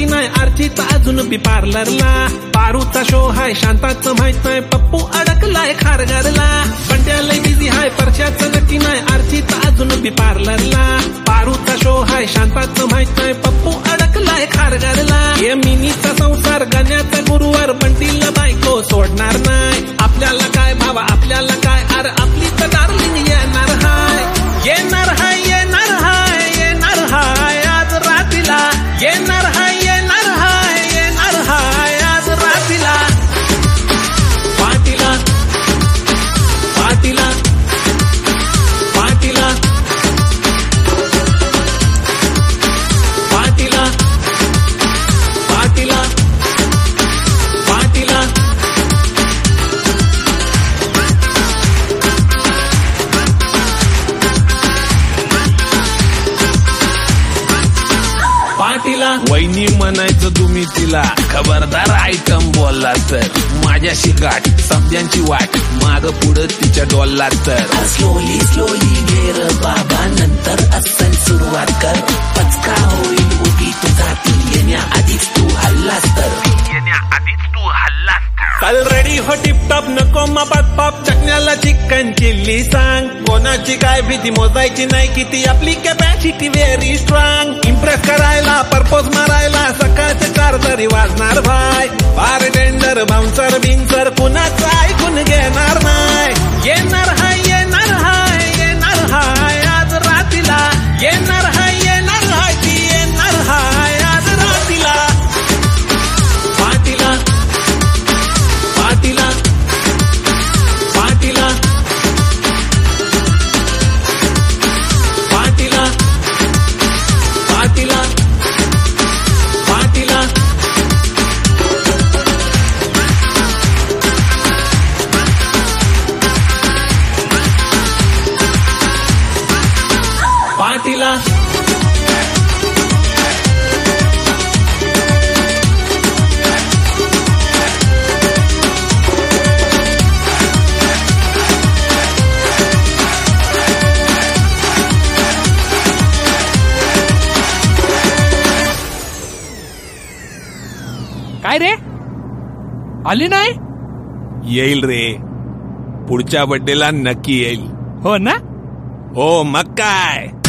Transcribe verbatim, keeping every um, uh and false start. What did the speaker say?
नक्की नाही, आर्चित अजून बी पार्लरला. पारूचा शो हाय, शांताचं माहित नाही, पप्पू अडकलाय खारघरला. पंड्याला बिझी हाय, परशाचं नक्की नाही, आर्चित अजून बी पार्लरला. पारूचा शो हाय, शांताचं माहित नाही, पप्पू अडकलाय खारघरला. हे मिनीचा संसार गाण्याचा गुरुवार, बंटीला बायको सोडणार नाही. आपल्याला काय भावा, आपल्याला काय, अरे आपली तर डार्लिंग येणार हाय, येणार हाय, येणार हाय, येणार हाय आज रात्रीला. येणार हाय, येणार हाय, येणार हाय आज रात्रीला. पाटीला पाटीला पाटीला पाटीला पाटीला पाटीला. पाटीला वहिनी म्हणायचं तुम्ही तिला, खबरदार आयटम बोलला तर माझ्याशी गाठ, समजांची वाट माग पुढं तिच्या डोलला तर. स्लोली स्लोली गेर बाबा, नंतर असेल सुरुवात कर. पचका होईल उगी तुझा ती येण्या आधीच तू हल्लास तर, येण्या आधीच तू हल्लास तर. काल रेडी हो टिपटॉप, नको मापात पाप. चकण्याला चिकन चिल्ली सांग, कोणाची काय भीती मोजायची नाही, किती आपली कॅपॅसिटी व्हेरी स्ट्रॉंग. इम्प्रेस करायला, परपोज मारायला, सकाळचे चार तरी वाजणार भाय. बार टेंडर बाउन्सर बिन्सर कुणाचं ऐकून घेणार नाही. येणार हाय, येणार हाय, येणार हाय आज रात्रीला. येणार हाय, येणार हाय, ती येणार हाय आज रात्रीला. पाटीला पाटीला पाटीला पाटीला पाटीला पाटीला. पाटीला काय रे, आली नाही? येईल रे, पुढच्या बर्थडेला नक्की येईल. हो ना? हो मग काय.